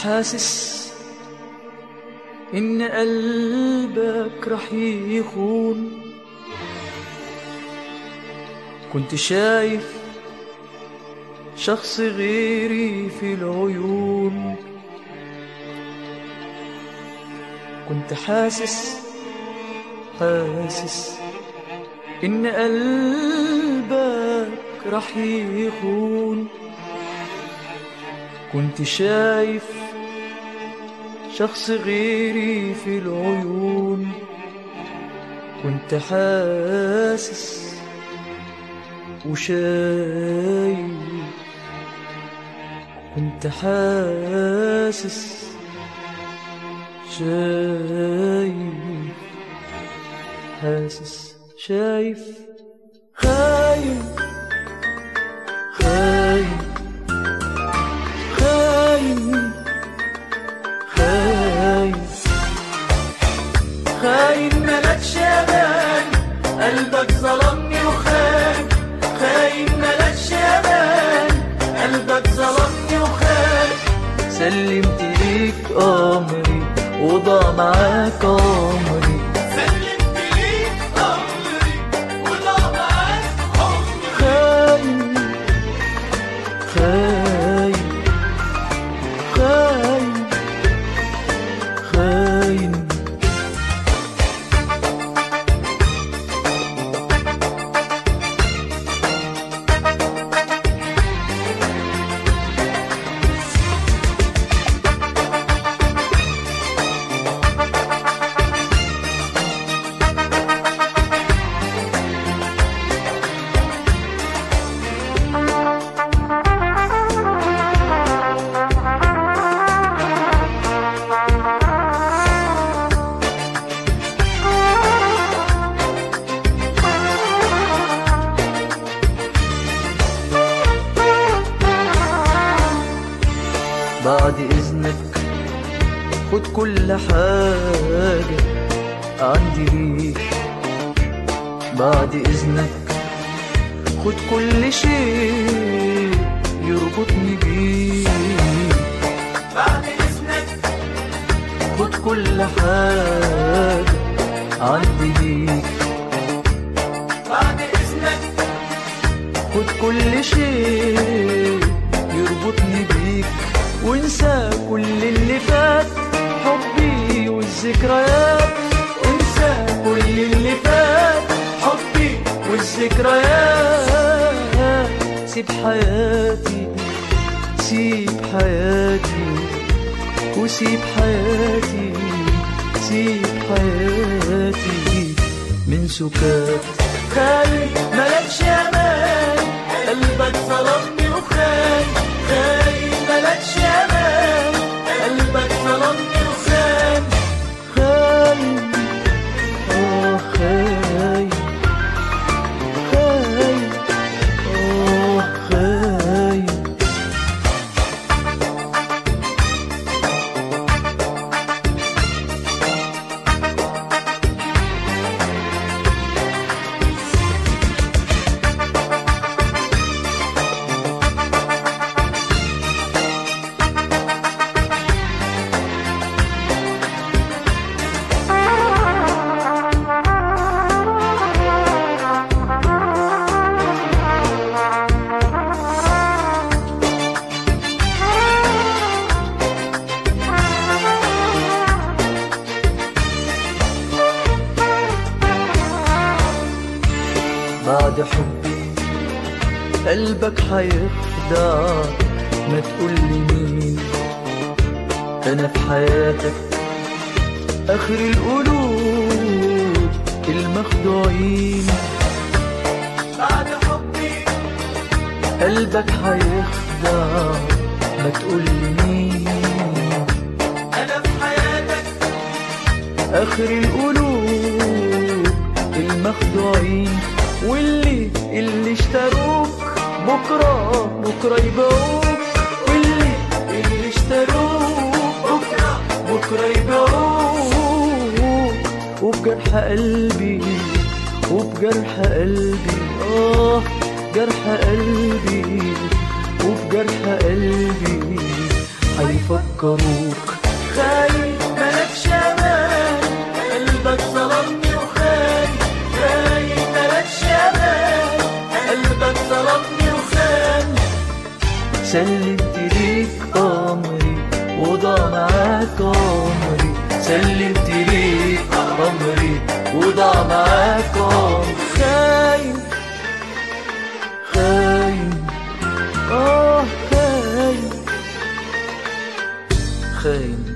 حاسس إن قلبك رح يخون، كنت شايف شخص غيري في العيون، كنت حاسس إن قلبك رح يخون، كنت شايف شخص غيري في العيون، كنت حاسس وشايف، كنت حاسس شايف، حاسس شايف، خايف خايف خايف خايف خاين ملكش امان، قلبك ظلمني وخان، خاين ملكش امان، قلبك ظلمني وخان، سلمت ليك امري وضاع معاك عمري، سلمت ليك امري وضاع معاك عمري، خاين خاين خاين خاين. بعد إذنك خد كل حاجة عندي ليك، بعد إذنك خد كل شيء يربطني بيك، بعد إذنك خد كل حاجة عندي ليك، بعد إذنك خد كل شيء يربطني بيك، وانسى كل اللي فات، حبي والذكريات، انسى كل اللي فات، حبي والذكريات، سيب حياتي، سيب حياتي، وسيب حياتي، سيب حياتي من سكات، خاين ملكش امان، قلبك ظلمني وخان، خاين ملكش امان، قلبك ظلمني وخان، خاين خاين خاين خاين. بعد حبي قلبك هيخدعك، ما تقولي مين، أنا في حياتك آخر القلوب المخدوعين، بعد حبي قلبك هيخدعك، ما تقولي مين، أنا في حياتك آخر القلوب المخدوعين، واللي اشتروك بكرة يبيعوك، واللي اشتروك بكرة يبيعوك، وبجرح قلبي، وبجرح قلبي، جرح قلبي، وبجرح قلبي هيفكروك خاين ملكش امان، قلبك ظلمني وخان. خاين ملكش امان، قلبك ظلمني وخان. سلمت ليك أمري وضاع معاك عمري، سلمت ليك أمري وضاع معاك عمري. خاين خاين خاين خاين.